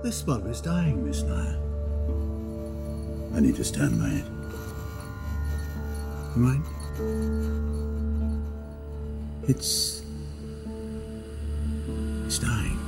This bulb is dying, Miss Nair. I need to stand by it. Right? It's dying.